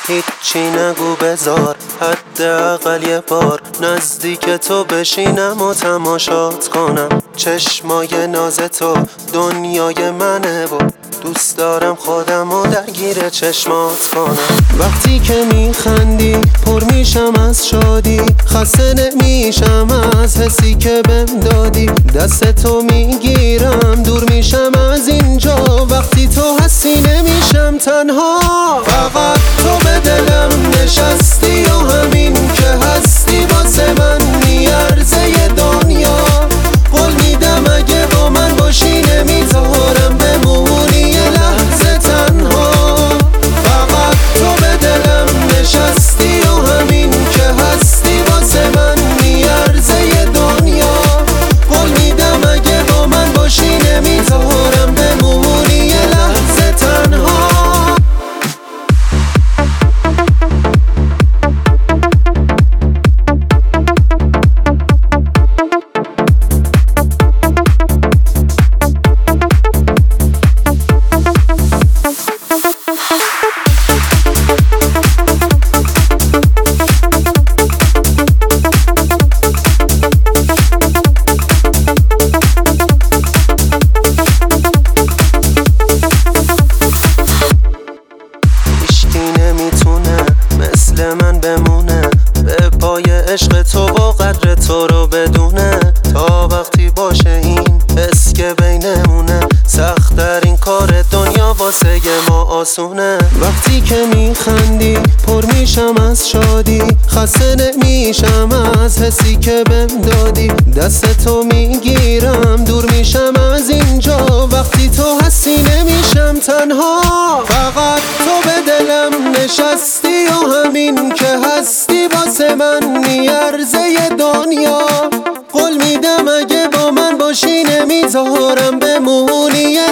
هیچی نگو بذار حداقل یه بار نزدیک تو بشینم و تماشات کنم. چشمای ناز تو دنیای منه و دوست دارم خودم و درگیر چشمات کنم. وقتی که میخندی پر میشم از شادی، خسته نمیشم از حسی که بهم دادی. دست تو میگیرم دور میشم از اینجا، وقتی تو هستی نمیشم تنها. فقط تو به دلم نشستی و همین که هستی واسه من میارزه ی دنیا. قول میدم اگه با من باشی نمیذارم بمونی یه لحظه تنها. فقط تو به دلم نشستی و همین که هستی واسه من میارزه ی دنیا. قول میدم اگه با من باشی نمیذارم بمونی یه لحظه تنها. نمیتونه مثل من بمونه به پای عشق تو و قدر تو رو بدونه. تا وقتی باشه این حس که بینمونه، سخت در این کار دنیا واسه ما آسونه. وقتی که میخندی پر میشم از شادی، خسته نمیشم از حسی که بهم دادی. دست تو میگیرم دور میشم از اینجا، وقتی تو هستی نمیشم تنها. فقط تو به دلم نشستی و همین که هستی واسه من میارزه ی دنیا. قول میدم اگه با من باشی نمیذارم بمونی